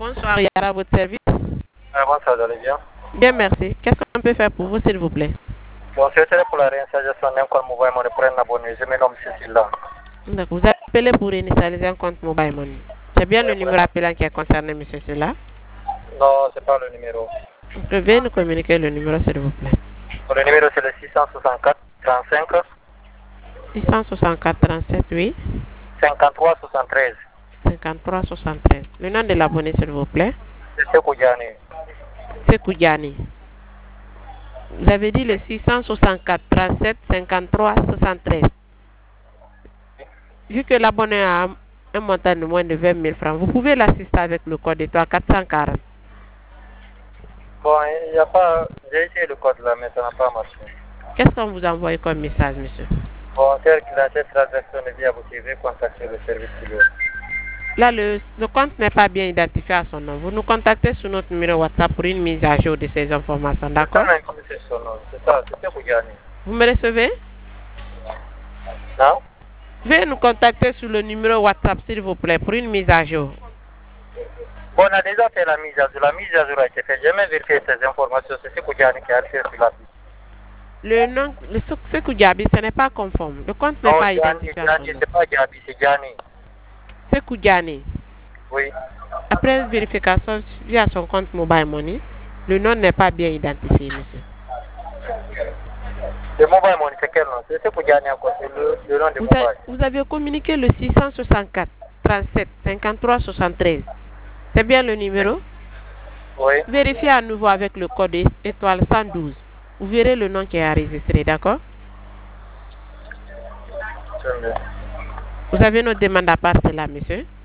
Bonsoir, Yara, à votre service. Bonsoir, vous allez bien? Bien, merci. Qu'est-ce qu'on peut faire pour vous, s'il vous plaît? Bon, c'est pour la réinstallation d'un compte mobile money pour un abonné. Je me nomme Cécile. D'accord. Vous appelez pour initialiser un compte mobile money. C'est bien le numéro appelant qui est concerné, monsieur Cela? Non, c'est pas le numéro. Vous pouvez nous communiquer le numéro, s'il vous plaît. Le numéro, c'est le 664 35 664 37, oui. 53 73. 53 73. Le nom de l'abonné, s'il vous plaît. C'est Sekou Diani. Sekou Diani. Vous avez dit le 664 37 53 73. Vu que l'abonné a un montant de moins de 20 000 francs, vous pouvez l'assister avec le code étoile 440. Bon, il n'y a pas. J'ai essayé le code là, mais ça n'a pas marché. Qu'est-ce qu'on vous envoie comme message, monsieur? Bon, tel qu'il a cette transaction de via vous pouvez contacter le service client. Là, le compte n'est pas bien identifié à son nom. Vous nous contactez sur notre numéro WhatsApp pour une mise à jour de ces informations, d'accord? C'est son nom, c'est ça, c'est Sekou Diani. Vous me recevez? Non? Veuillez nous contacter sur le numéro WhatsApp, s'il vous plaît, pour une mise à jour. Bon, on a déjà fait la mise à jour. La mise à jour a été faite. J'ai même vérifié ces informations. C'est Sekou Diani qui a fait sur la piste. Le nom, le Sekou Diaby, ce n'est pas conforme. Le compte n'est pas identifié à son nom. C'est pas Diaby, c'est Diani. Sekou Diani. Oui. Après vérification via son compte Mobile Money, le nom n'est pas bien identifié, monsieur. Le Mobile Money, c'est quel nom? C'est Sekou Diani encore, c'est le nom de Mobile. Vous avez communiqué le 664 37 53 73. C'est bien le numéro? Oui. Vérifiez à nouveau avec le code étoile 112. Vous verrez le nom qui est enregistré, d'accord? Vous avez notre demande à part cela, monsieur?